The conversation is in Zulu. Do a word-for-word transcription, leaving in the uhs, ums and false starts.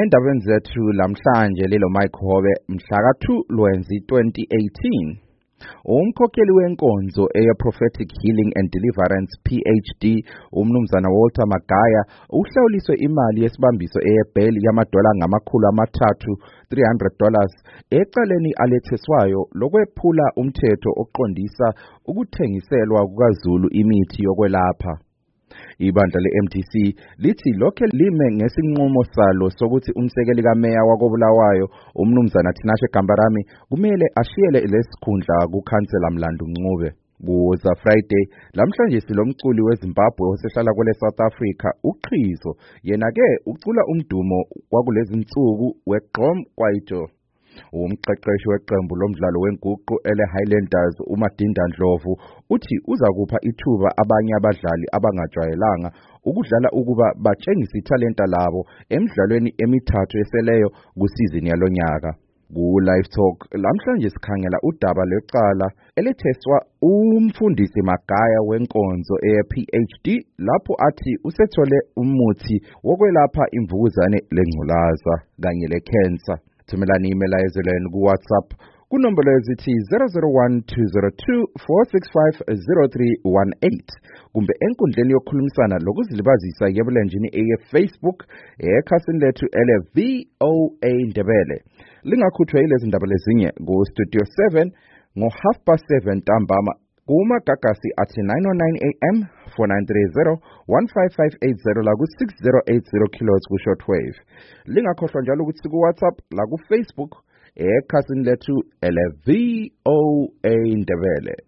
Endabeni zethu lamhlanje lelo Mike Hobe mhla ka two Lwezi twenty eighteen. Umkhokheli wenkonzo eye Prophetic Healing and Deliverance P H D umnumzana Walter Magaya uhlawuliswe imali yesibambiso eye bail yamadola ngamakhulu amathathu three hundred dollars ecaleni aletheswayo lokwephula umthetho oqondisa ukuthengiselwa kukaZulu imithi yokwelapha. Ibandla le-M D C lithi lokho lime ngesinqumo salo sokuthi umsekeli kameya wakoBulawayo umnumzana Tinashe Gambarami kumele ashiyele lesikhundla kuKhansela Mlando Ncube. Kuza Friday lamhlanje silomculi weZimbabwe osehlala kwele South Africa uQhizo yena ke ucula umdumo kwakulezi insuku weGqom Kwaito. Umqeqeshi weqembu lomdlalo wenguqu ele Highlanders uMadinda Ndlovu uthi uzakupha ithuba abanye abadlali abangajwayelanga ukudlala ukuba batshengise italenta labo emidlalweni emithathu eseleyo kusizini yalonyaka. Ku Live Talk lamhlanje sikhangela udaba lecala eletheswa umfundisi Magaya wenkonzo eye P H D lapho athi usethole umuthi wokwelapha imvukuzane lengculaza kanye lecancer. Thumelani imelayezo lenu ku WhatsApp kunombolo ezithi zero zero one two zero two four six five zero three one eight kumbe enkundleni yokukhulumisana lokuzilibazisa yebulenjini eye Facebook ekhasini lethu ele V O A Ndebele. Lingakhuthwe yilezi ndaba lezinye ku Studio seven ngo half past seven ntambama kuma Gagasi at nine oh nine A M four nine three zero one five five eight zero la ku six zero eight zero kilohertz ku shortwave. Lingakhohlwa njalo ukuthi ku WhatsApp la ku Facebook ekhasini lethu ele V O A Ndebele.